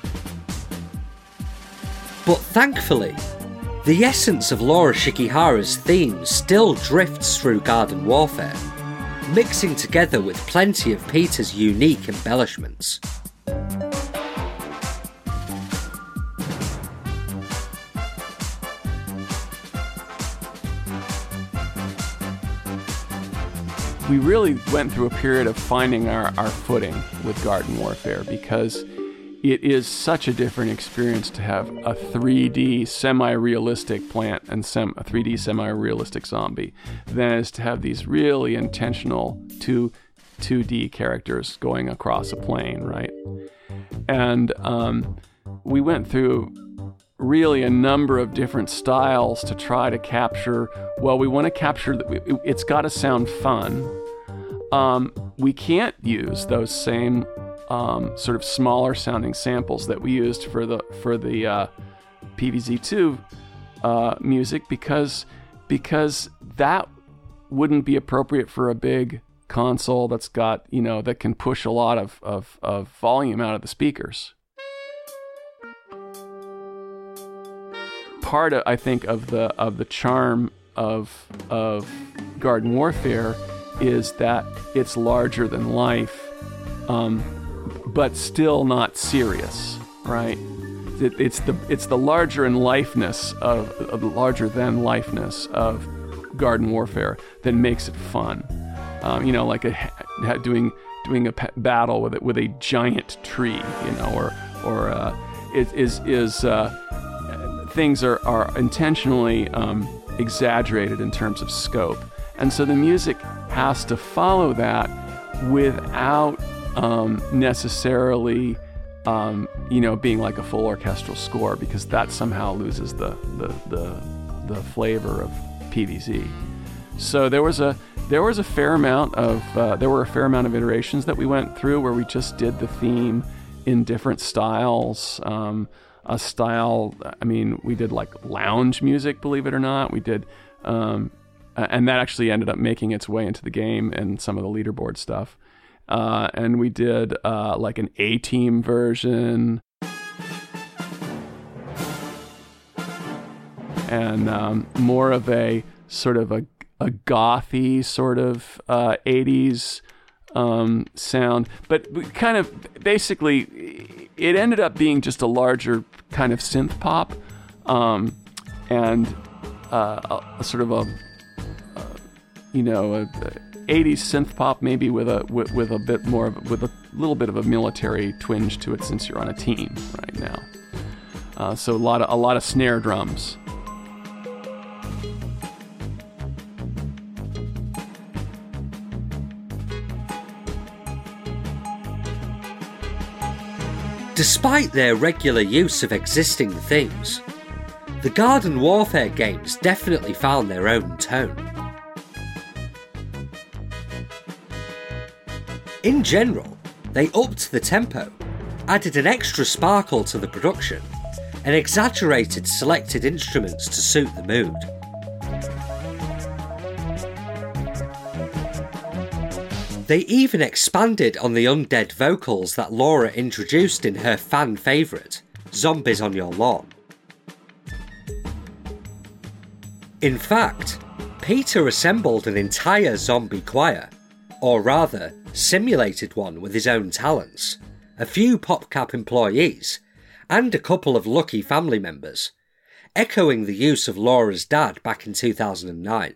Speaker 1: But thankfully, the essence of Laura Shikihara's theme still drifts through Garden Warfare, mixing together with plenty of Peter's unique embellishments.
Speaker 5: We really went through a period of finding our footing with Garden Warfare, because it is such a different experience to have a 3D semi-realistic plant and a 3D semi-realistic zombie than it is to have these really intentional 2D characters going across a plane, right? And we went through really a number of different styles to try to capture, we want to capture, it's got to sound fun. We can't use those same sort of smaller sounding samples that we used for the PvZ2 music because that wouldn't be appropriate for a big console that's got, that can push a lot of volume out of the speakers. Part of, I think, of the charm of Garden Warfare is that it's larger than life, but still not serious, right? It's the larger than lifeness of Garden Warfare that makes it fun. Like doing a battle with a giant tree, things are intentionally exaggerated in terms of scope, and so the music has to follow that without necessarily being like a full orchestral score, because that somehow loses the flavor of PVZ. So there were a fair amount of iterations that we went through where we just did the theme in different styles. We did like lounge music, believe it or not. We did, and that actually ended up making its way into the game and some of the leaderboard stuff. And we did like an A-Team version, and more of a sort of a gothy sort of 80s sound. But kind of basically, it ended up being just a larger kind of synth pop, and a sort of a 80s synth pop, maybe with a bit more with a little bit of a military twinge to it, since you're on a team right now. So a lot of snare drums.
Speaker 1: Despite their regular use of existing themes, the Garden Warfare games definitely found their own tone. In general, they upped the tempo, added an extra sparkle to the production, and exaggerated selected instruments to suit the mood. They even expanded on the undead vocals that Laura introduced in her fan favourite, Zombies on Your Lawn. In fact, Peter assembled an entire zombie choir, or rather, simulated one with his own talents, a few PopCap employees, and a couple of lucky family members, echoing the use of Laura's dad back in 2009.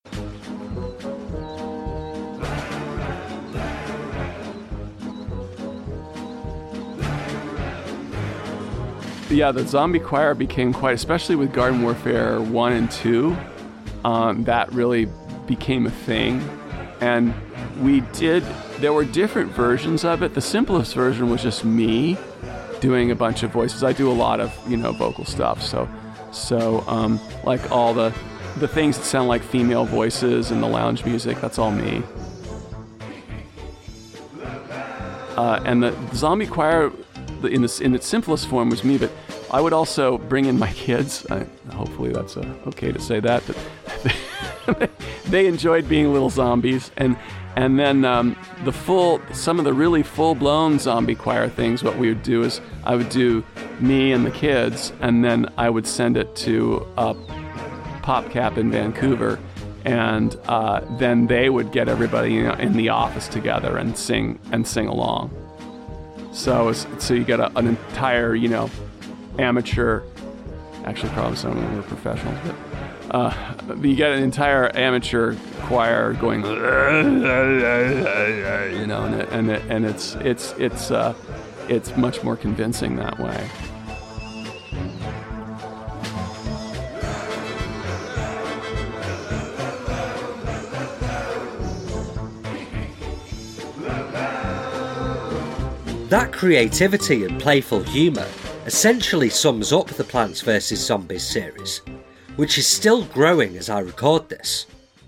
Speaker 5: Yeah, the zombie choir became quite, especially with Garden Warfare 1 and 2, that really became a thing. And there were different versions of it. The simplest version was just me doing a bunch of voices. I do a lot of, vocal stuff. So like all the things that sound like female voices and the lounge music, that's all me. And the zombie choir in its simplest form was me, but I would also bring in my kids. Hopefully that's okay to say that, but they enjoyed being little zombies. And then some of the really full-blown zombie choir things, what we would do is I would do me and the kids, and then I would send it to PopCap in Vancouver, and then they would get everybody in the office together and sing along. So you get an entire, amateur, actually probably some of them were professionals, but you get an entire amateur choir going, and it's much more convincing that way.
Speaker 1: That creativity and playful humour essentially sums up the Plants vs Zombies series, which is still growing as I record this.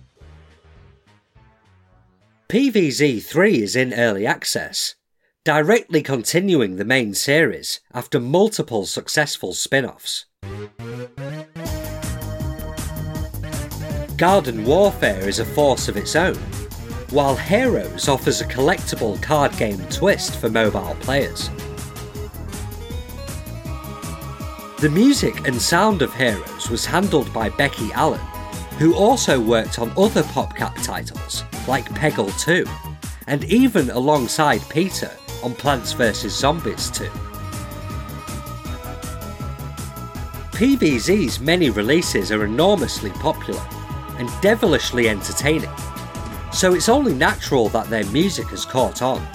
Speaker 1: PvZ3 is in early access, directly continuing the main series after multiple successful spin-offs. Garden Warfare is a force of its own, while Heroes offers a collectible card game twist for mobile players. The music and sound of Heroes was handled by Becky Allen, who also worked on other PopCap titles like Peggle 2, and even alongside Peter on Plants vs Zombies 2. PvZ's many releases are enormously popular and devilishly entertaining, so it's only natural that their music has caught on.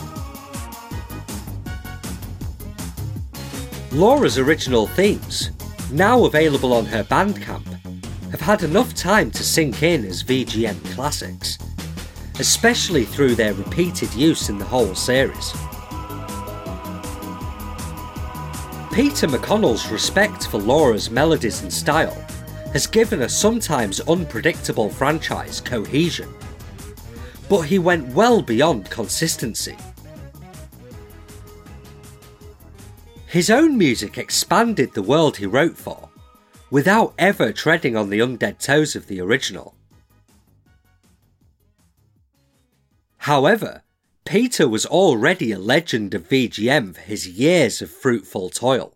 Speaker 1: Laura's original themes, now available on her Bandcamp, have had enough time to sink in as VGM classics, especially through their repeated use in the whole series. Peter McConnell's respect for Laura's melodies and style has given a sometimes unpredictable franchise cohesion, but he went well beyond consistency. His own music expanded the world he wrote for, without ever treading on the undead toes of the original. However, Peter was already a legend of VGM for his years of fruitful toil.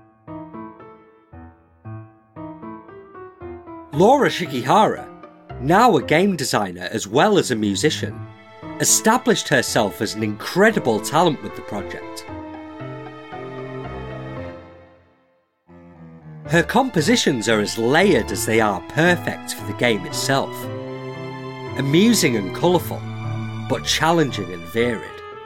Speaker 1: Laura Shigihara, now a game designer as well as a musician, established herself as an incredible talent with the project. Her compositions are as layered as they are perfect for the game itself. Amusing and colourful, but challenging and varied.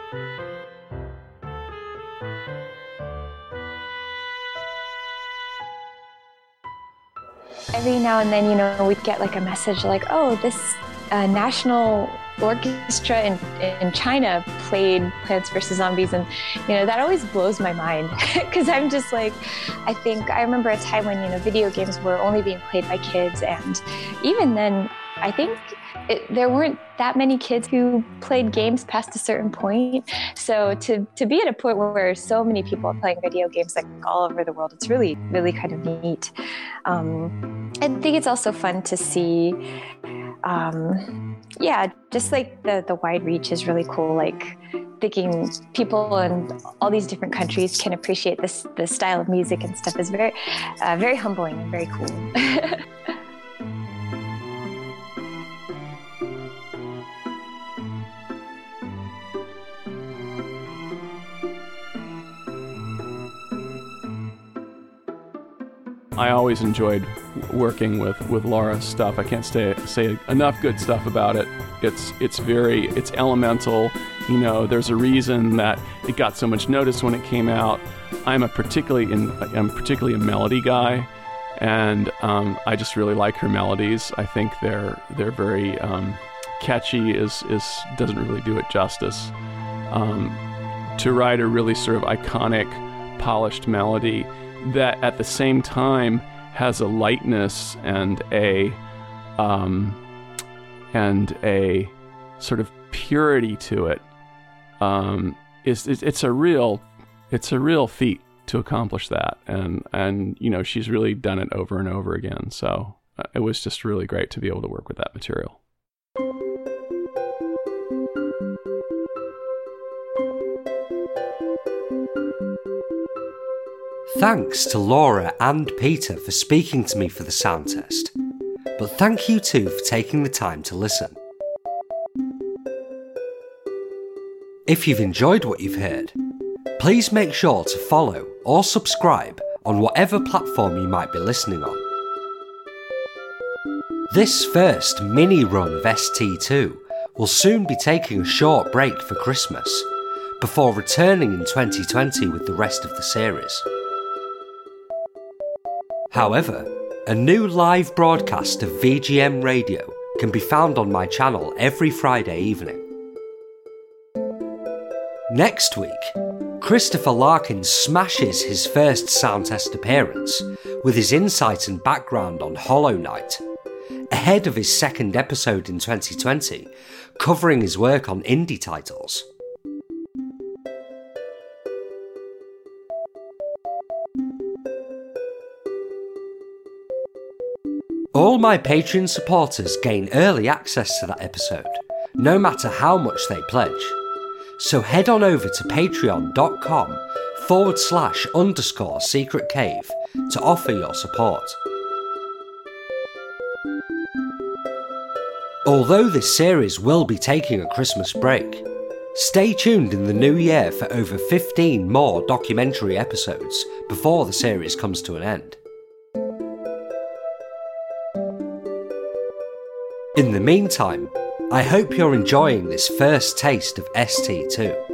Speaker 2: Every now and then, we'd get like a message like, oh, this national orchestra in China played Plants vs. Zombies, and that always blows my mind because I'm just like, I remember a time when video games were only being played by kids, and even then I think there weren't that many kids who played games past a certain point. So to be at a point where so many people are playing video games like all over the world, it's really, really kind of neat. I think it's also fun to see, just like the wide reach is really cool. Like thinking people in all these different countries can appreciate the style of music and stuff is very, very humbling and very cool.
Speaker 5: I always enjoyed working with Laura's stuff. I can't say enough good stuff about it. It's elemental. There's a reason that it got so much notice when it came out. I'm particularly a melody guy, and I just really like her melodies. I think they're very catchy. Doesn't really do it justice. To write a really sort of iconic, polished melody that at the same time has a lightness and a sort of purity to it. It's a real feat to accomplish that, and she's really done it over and over again. So it was just really great to be able to work with that material.
Speaker 1: Thanks to Laura and Peter for speaking to me for the sound test, but thank you too for taking the time to listen. If you've enjoyed what you've heard, please make sure to follow or subscribe on whatever platform you might be listening on. This first mini run of ST2 will soon be taking a short break for Christmas, before returning in 2020 with the rest of the series. However, a new live broadcast of VGM Radio can be found on my channel every Friday evening. Next week, Christopher Larkin smashes his first sound test appearance with his insight and background on Hollow Knight, ahead of his second episode in 2020, covering his work on indie titles. All my Patreon supporters gain early access to that episode, no matter how much they pledge. So head on over to patreon.com/_secret cave to offer your support. Although this series will be taking a Christmas break, stay tuned in the new year for over 15 more documentary episodes before the series comes to an end. In the meantime, I hope you're enjoying this first taste of ST2.